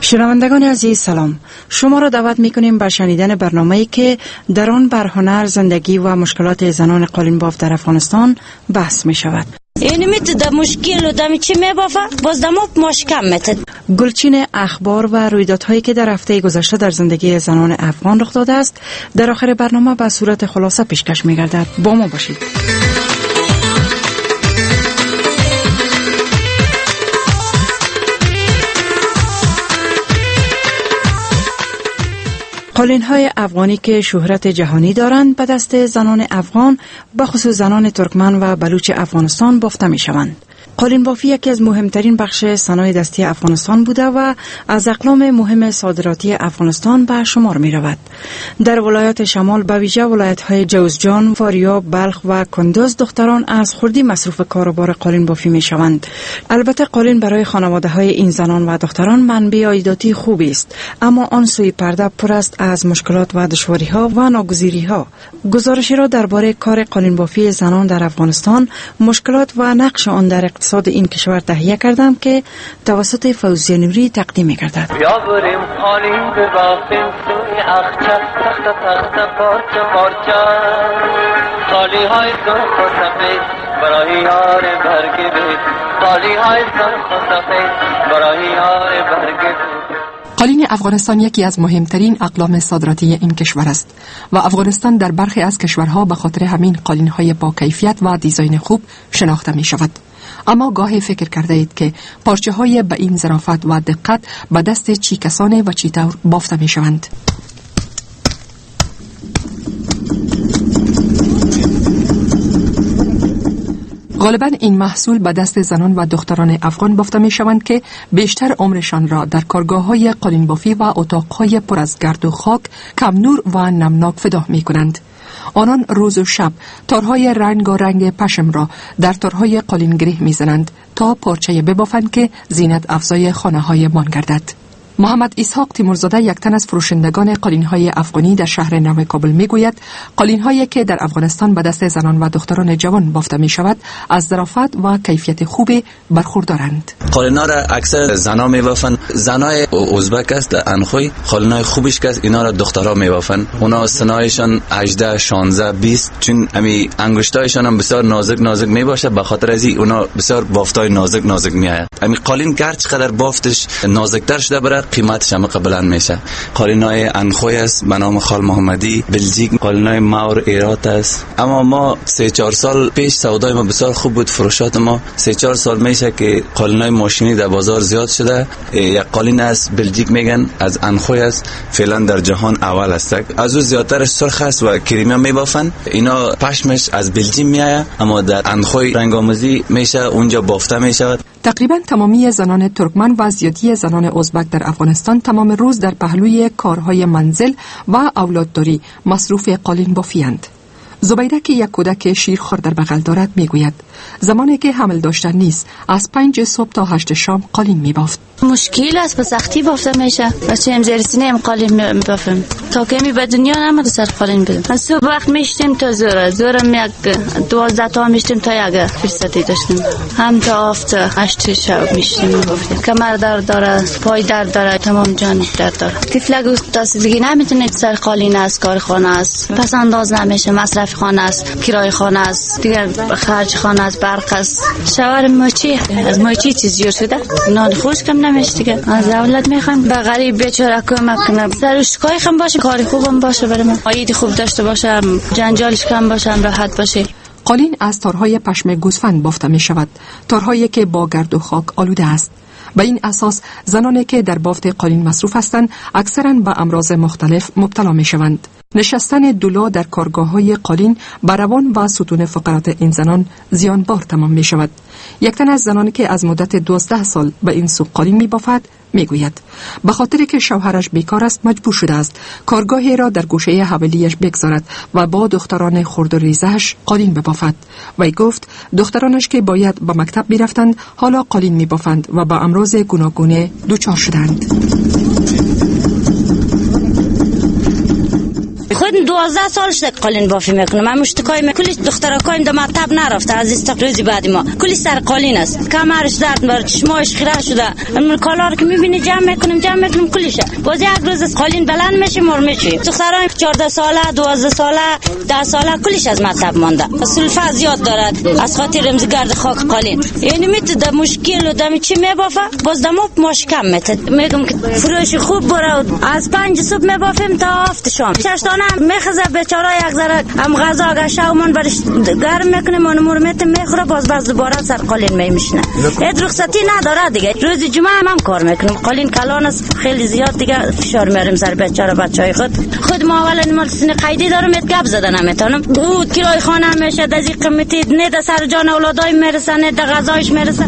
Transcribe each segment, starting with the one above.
شنوندگان عزیز سلام، شما را دعوت می‌کنیم به شنیدن برنامه‌ای که در آن بر هنر، زندگی و مشکلات زنان قالین باف در افغانستان بحث می‌شود. یعنی میتونه مشکل و دمی چی میبافه باز دمو مشکم میتونه. گلچین اخبار و رویدادهایی که در هفته گذشته در زندگی زنان افغان رخ داده است در آخر برنامه به صورت خلاصه پیشکش می‌گردد. با ما باشید. قالین‌های افغانی که شهرت جهانی دارند به دست زنان افغان، به خصوص زنان ترکمن و بلوچ افغانستان بافته می‌شوند. قالین بافی یکی از مهمترین بخش صنایع دستی افغانستان بوده و از اقلام مهم صادراتی افغانستان به شمار می رود. در ولایات شمال به ویژه ولایت‌های جوزجان، فاریاب، بلخ و کندوز دختران از خردی مصروف کاروبار قالین بافی می شوند. البته قالین برای خانواده‌های این زنان و دختران منبع عایداتی خوبی است، اما آن سوی پرده پر است از مشکلات و دشواری‌ها و ناگزیری‌ها. گزارشی را درباره کار قالین بافی زنان در افغانستان، مشکلات و نقش آن در اقتصاد این کشور تهیه کردم که توسط فوزیه نوری تقدیم می‌گردد. بیا بریم قالین ببافیم سوی اخچه، تخت پارچه پارچه، قالی‌های سرخ و سفید برای یار برگ بید، قالی‌های سرخ و سفید برای یار برگ بید. قالین افغانستان یکی از مهمترین اقلام صادراتی این کشور است و افغانستان در برخی از کشورها به خاطر همین قالین‌های با کیفیت و دیزاین خوب شناخته می شود. اما گاهی فکر کرده اید که پارچه‌های به این ظرافت و دقت به دست چی کسانه و چی طور بافته می شوند؟ غالباً این محصول به دست زنان و دختران افغان بافته می شوند که بیشتر عمرشان را در کارگاه‌های قالین بافی و اتاق‌های پر از گرد و خاک، کم نور و نمناک فدا می کنند. آنان روز و شب تارهای رنگ پشم را در تارهای قالین گره می زنند تا پارچه ببافند که زینت افزای خانه‌های مان گردد. محمد اسحاق تیمورزاده یک تن از فروشندگان قالین‌های افغانی در شهر نو کابل می‌گوید قالین‌هایی که در افغانستان به دست زنان و دختران جوان بافته می‌شود از ظرافت و کیفیت خوبی برخوردارند. قالین‌ها را اکثر زن‌ها می‌بافند. زنای ازبک است انخوی قالین‌های خوبش که اینا را دخترها می‌بافند. اونا سنایشان 18 16 20 چون امی انگشتایشان هم بسیار نازک میباشه، به خاطر از اونا بسیار بافتای نازک میآید. امی قالین گرچه قدر بافتش نازکتر شده برای قیمتش هم قبلا میشه. قالینای انخوی است به نام خال محمدی، بلژیک، قالینای ماور ایرات است. اما ما 3-4 سال پیش سودای ما بسیار خوب بود، فروشات ما 3-4 سال میشه که قالینای ماشینی در بازار زیاد شده. یک قالین است بلژیک میگن از انخوی است، فعلا در جهان اول است. از او زیادترش سرخ است و کریمی میبافن. اینا پشمش از بلژیک میآید اما در انخوی رنگ‌آمیزی میشه، اونجا بافته میشه. تقریبا تمامی زنان ترکمن و زیادی زنان ازبک در افغانستان تمام روز در پهلوی کارهای منزل و اولادداری مصروف قالین بافی‌اند. زبیده که یک کودک شیرخوار در بغل دارد میگوید زمانی که حمل داشتن نیست از 5 صبح تا 8 شام قالین میبافت. مشکل است، به سختی بافته میشه. بچه هم زیر سینه هم قالین میبافم تا که می به دنیا نمد سر قالین بدم. از صبح وقت میشتیم تا زورم یک 12 تا میشتیم تا یک فرصتی داشتیم، هم تا آفت 8 شب میشتیم میبافتیم. کمر درد داره، پای درد داره، تمام جان درد داره. طفلک تاسیدگی نمیتونه سر قالین است، کارخانه است، پس انداز نمیشه، مصرف خانه است، کرایه خانه است، دیگر خرج خانه است، برق است. شوهر ماچی از ماچی چیز جور شده، نان خوش کم نمیشه دیگه. از اولاد میخوام به غریب بیچاره کمک کنم، سرشکای هم باشه، کاری خوبم باشه، برای من عاید خوب داشته باشم، جنجالش کم باشم، راحت باشه. قالین از تارهای پشم گوسفند بافته می شود، تارهایی که با گرد و خاک آلوده است. به این اساس زنانی که در بافت قالین مصروف هستند اکثراً به امراض مختلف مبتلا می شوند. نشستن دولا در کارگاه‌های قالین بر روان و ستون فقرات این زنان زیانبار تمام می شود. یک تن از زنانی که از مدت 12 سال به این سوق قالین می بافد می گوید به خاطر که شوهرش بیکار است مجبور شده است کارگاهی را در گوشه حویلیش بگذارد و با دختران خرد و ریزش قالین ببافد. و گفت دخترانش که باید به مکتب می رفتند حالا قالین می بافند و با امراض گوناگون دچار شدند. خود خود 12 سالش ده قالین بافی میکنه. من مشتکای کلیش دخترکایم در مکتب نرفته از استقراضی بعد ما کلی سر قالین است. کمرش درد بر چشماش خیره شده. من کالار که میبینی جمع میکنم کلیشه. باز یک روز از قالین بلند میشه مر میشه. دخترای 14 ساله 12 ساله 10 ساله کلیش از مکتب مانده. سلفه زیاد دارد از خاطر رمزگرد خاک قالین. یعنی میت مشکل و دم چی میبافه باز دمو مشکم میت. میگم که فروش خوب برو از 5 صبح میبافیم تا 7 شام. ششتانه میخزه بیچاره یک ذره هم غذا گشاومون برش گرم میکنه مونمور میت میخوره باز دوباره سر قالین میشینه. هیچ رخصتی نداره دیگه. روز جمعه هم کار میکنم. قالین کلان است خیلی زیاد دیگه فشار میاریم سر بیچاره بچهای خود ما اول مال سن قیدی دارم گپ زدن نمیتونم. بود کرای خانه میشه از این قیمتی نه سر جان اولادای میرسه نه د غذایش میرسه.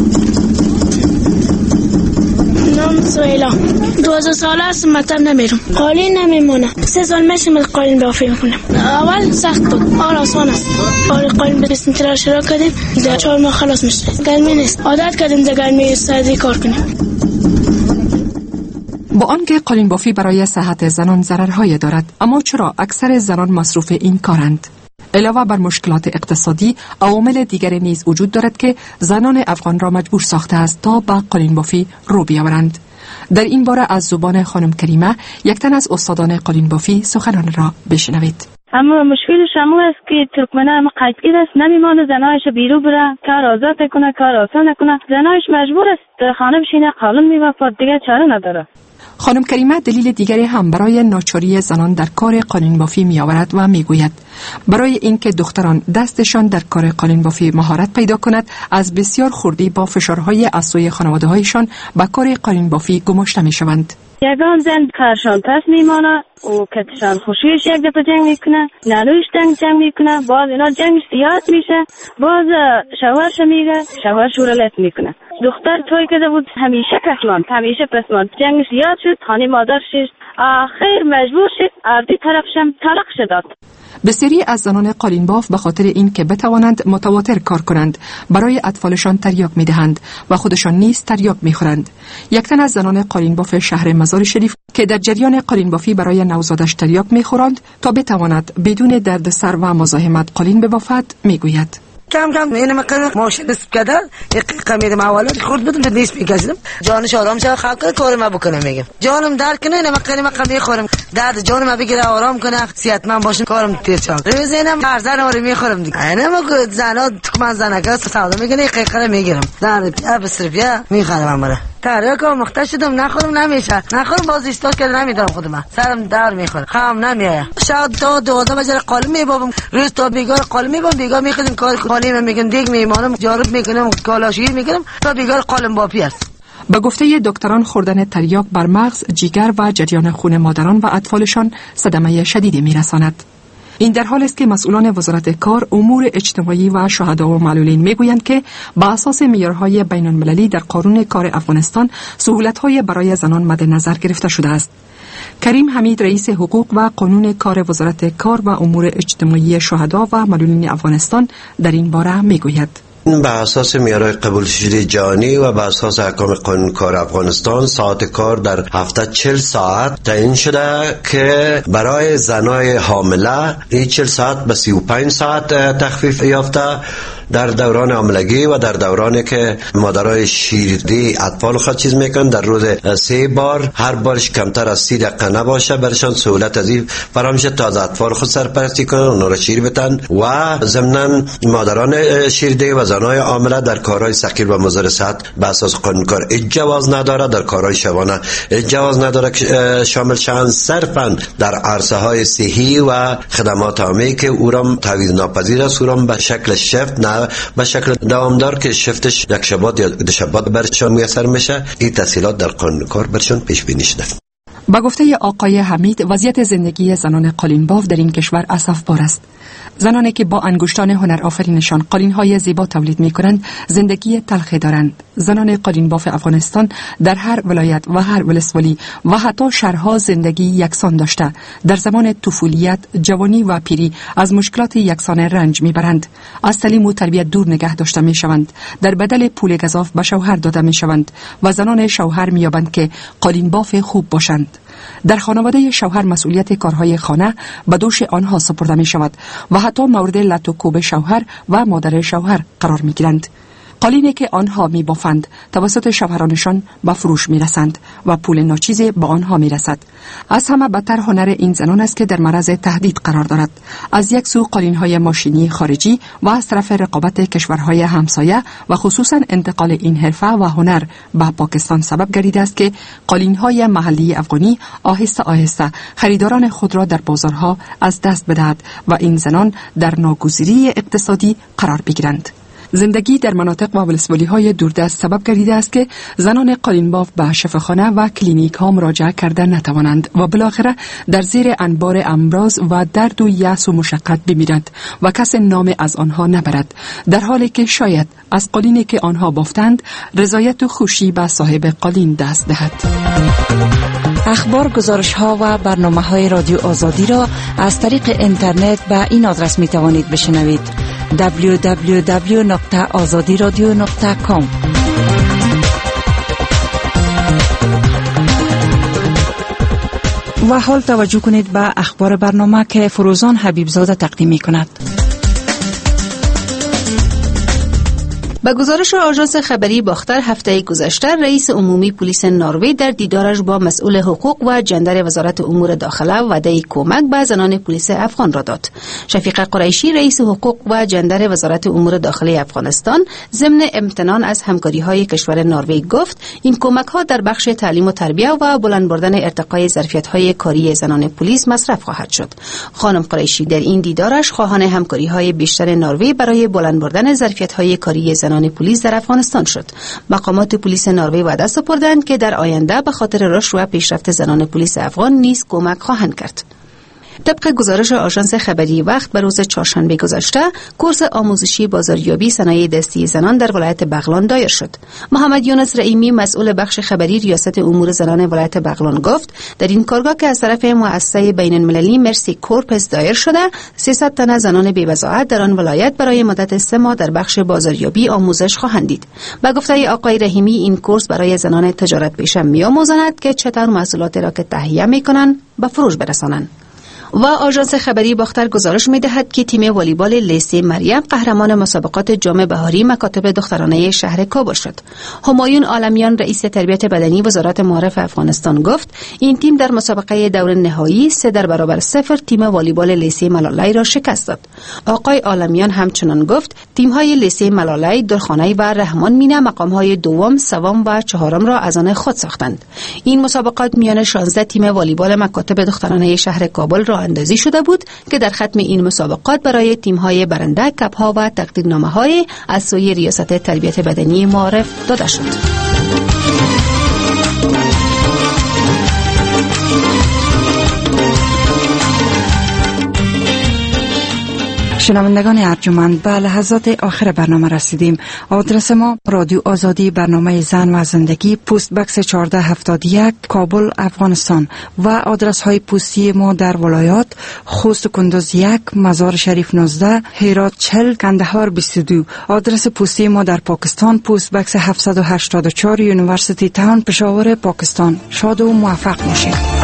نام سویلا 12 ساله است مکتب نمیرم. قالین نمیمونه. 3 سال میشه قالین بافی میکنم. اول سخت بود حال آسان است. قالین بسیم ترار شروع کردیم در 4 ماه خلاص میشه. گرمی نیست عادت کردیم در گرمی سردی کار کنیم. با آنکه قالین بافی برای صحت زنان ضررهای دارد، اما چرا اکثر زنان مصروف این کارند؟ علاوه بر مشکلات اقتصادی، عوامل دیگری نیز وجود دارد که زنان افغان را مجبور ساخته است تا به قالین بافی رو بیاورند. در این باره از زبان خانم کریمه، یک تن از استادان قالین بافی، سخنان را بشنوید. اما مشکلش همون است که ترکمنه هم قیدگیر است، نمیمانه زنایش بیرو بره کار آزاد کنه کار آسان کنه. زنایش مجبور است خانه بشینه قالین میبافد دیگه چاره نداره. خانم کریمه دلیل دیگری هم برای ناچاری زنان در کار قالین بافی می آورد و می گوید برای اینکه دختران دستشان در کار قالین بافی مهارت پیدا کند از بسیار خردی با فشارهای از سوی خانواده‌هایشان به کار قالین بافی گماشته می شوند. یگان زن کارشان پس میمانه و کتشان خوشیش یک دفعه جنگ میکنه، نلویش جنگ میکنه، باز اینا جنگش زیاد میشه، باز شوهرش میگه شوهرش رو لط میکنه. دختر توی که بود همیشه پسمان جنگش زیاد شد، خانه مادرش آخر مجبور شد اردی طرفشم طلاق شد. بسیاری از زنان قالین باف به خاطر این که بتوانند متواتر کار کنند برای اطفالشان تریاک میدهند و خودشان نیز تریاک میخورند. یک تن از زنان قالین باف شهر مزار شریف که در جریان قالین بافی برای نوزادش تریاک میخورند تا بتواند بدون دردسر و مزاحمت قالین ببافد میگوید. کم اینه مقدار ماشین نصب کردن دقیقه میرم اولاد خورد بدون نیست میکشم جانش آرام شه خلق کار ما بکنه میگم جانم درد کنه اینه مقدار میخورم درد جانم بگیره آرام کنه صحتمند باشم کارم تیز شه روز اینم ارزن رو میخورم دیگه اینه ما زنا من زنگا سودا میگنه دقیقه میگیرم درد پیا بسرپیا میخرم من تریاک مختص شدم نخورم نمیشه نخورم باز استاد که نمیدونم خودم سرم در میخوره خام نمیایه شاید تا 12 بجه قالین میبابم روز تا بیگار قالین میبابم بیگار میخدم کار قالین میگن دیگ میمانم جارب میکنم کالاشگیر میکنم تا بیگار قالین بافی است. به گفته دکتران خوردن تریاک بر مغز، جگر و جریان خون مادران و اطفالشان صدمه شدیدی میرساند. این در حال است که مسئولان وزارت کار، امور اجتماعی و شهدا و معلولین میگویند که با اساس معیارهای بین المللی در قانون کار افغانستان سهولت‌های برای زنان مد نظر گرفته شده است. کریم حمید رئیس حقوق و قانون کار وزارت کار و امور اجتماعی شهدا و معلولین افغانستان در این باره میگوید. به اساس معیارهای قبول شده جهانی و به اساس احکام قانون کار افغانستان ساعت کار در هفته 40 ساعت تعیین شده که برای زنای حامله این 40 ساعت به 35 ساعت تخفیف یافته در دوران حاملگی و در دورانی که مادرای شیردی اطفال خود چیز میکنن در روز 3 بار هر بارش کمتر از 30 دقیقه نباشه برشان سهولت از این فراهم شد تا از اطفال خود سرپرستی کنن اونا را شیر بدن و ضمناً مادران شیردی و زنای حامله در کارهای ثقیل و مضر صحت به اساس قانون کار جواز نداره در کارهای شبانه جواز نداره که شامل شوند صرفاً در عرصه های صحی و خدمات عامه که او را تعویض ناپذیر است او را به شکل شفت نه به شکل دوامدار که شفتش یک شبات یا دو شبات برشان میسر میشه این تسهیلات در قانون کار برشان پیش بینی شده. با گفته آقای حمید وضعیت زندگی زنان قالین باف در این کشور اسفبار است. زنانی که با انگشتان هنر آفرینشان قالین‌های زیبا تولید می‌کنند زندگی تلخی دارند. زنان قالین باف افغانستان در هر ولایت و هر ولسوالی و حتی شهرها زندگی یکسان داشته در زمان طفولیت، جوانی و پیری از مشکلات یکسان رنج می‌برند. از تعلیم و تربیت دور نگه داشته می‌شوند. در بدل پول گزاف به شوهر داده می‌شوند و زنان شوهر می‌یابند که قالین باف خوب باشند. در خانواده شوهر مسئولیت کارهای خانه به دوش آنها سپرده می شود و حتی مورد لط و کوب شوهر و مادر شوهر قرار می گیرند. قالینی که آنها می بافند توسط شوهرانشان به فروش می رسند و پول ناچیزی به آنها می رسد. از همه بدتر هنر این زنان است که در معرض تهدید قرار دارد. از یک سو قالین‌های ماشینی خارجی و از طرف رقابت کشورهای همسایه و خصوصا انتقال این حرفه و هنر به پاکستان سبب گردیده است که قالین‌های محلی افغانی آهسته آهسته خریداران خود را در بازارها از دست بدهد و این زنان در ناگزیری اقتصادی قرار بگیرند. زندگی در مناطق و ولسوالی‌های دوردست سبب گردیده است که زنان قالینباف به شفاخانه و کلینیک ها مراجعه کرده نتوانند و بالاخره در زیر انبار امراض و درد و یأس و مشقت بمیرند و کس نام از آنها نبرد، در حالی که شاید از قالینی که آنها بافتند رضایت و خوشی به صاحب قالین دست دهد. اخبار، گزارش ها و برنامه های رادیو آزادی را از طریق اینترنت به این آدرس می توانید بشنوید: www.azadiradio.com. و حال توجه کنید به اخبار برنامه که فروزان حبیبزاده تقدیم می کند. به گزارش آژانس خبری باختر هفته گذشته رئیس عمومی پلیس نروژ در دیدارش با مسئول حقوق و جندر وزارت امور داخله وعده کمک به زنان پلیس افغان را داد. شفیق قریشی رئیس حقوق و جندر وزارت امور داخله افغانستان ضمن امتنان از همکاری‌های کشور نروژ گفت این کمک‌ها در بخش تعلیم و تربیت و بلند بردن ارتقای ظرفیت‌های کاری زنان پلیس مصرف خواهد شد. خانم قریشی در این دیدارش خواهان همکاری‌های بیشتر نروژ برای بلند بردن ظرفیت‌های کاری زنان پلیس در افغانستان شد. مقامات پلیس نروژ وعده سپردند که در آینده به خاطر رشد و پیشرفت زنان پلیس افغان نیز کمک خواهند کرد. طبق گزارش آژانس خبری وقت به روز چهارشنبه گذشته کورس آموزشی بازاریابی صنایع دستی زنان در ولایت بغلان دایر شد. محمد یونس رحیمی مسئول بخش خبری ریاست امور زنان ولایت بغلان گفت در این کارگاه که از طرف مؤسسه بین المللی مرسی کورپس دایر شده 300 تن زنان بی‌وضاحت در آن ولایت برای مدت 3 ماه در بخش بازاریابی آموزش خواهند دید. به گفته آقای رحیمی این کورس برای زنان تجارت پیشه می‌آموزند که چطور محصولات را که تهیه می‌کنند به فروش برسانند. و آژانس خبری باختر گزارش می‌دهد که تیم والیبال لیسه مریم قهرمان مسابقات جام بهاری مکاتب دخترانه شهر کابل شد. همایون عالمیان رئیس تربیت بدنی وزارت معارف افغانستان گفت این تیم در مسابقه دور نهایی 3-0 تیم والیبال لیسه ملالای را شکست داد. آقای عالمیان همچنان گفت تیم‌های لیسه ملالای، درخانه و رحمان مینه مقام‌های دوم، سوم و چهارم را از آن خود ساختند. این مسابقات میان 16 تیم والیبال مکاتب دخترانه شهر کابل را اندازی شده بود که در ختم این مسابقات برای تیم‌های برنده کپ‌ها و تقدیرنامه‌های از سوی ریاست تربیت بدنی معارف داده شد. شنوندگان ارجمند، به لحظات آخر برنامه رسیدیم. آدرس ما: رادیو آزادی، برنامه زن و زندگی، پست بکس 1471 کابل افغانستان و آدرس های پستی ما در ولایات: خوست کندوز 1، مزار شریف 19، هرات 40، کندهار 22. آدرس پستی ما در پاکستان: پست بکس 784 یونیورسیتی تاون، پشاور پاکستان. شاد و موفق باشید.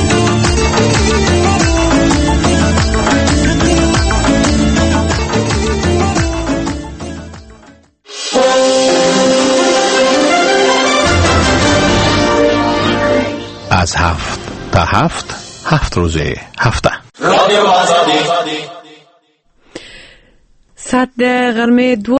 از 7 تا 7 روز هفته رادیو آزادی 100 غرمه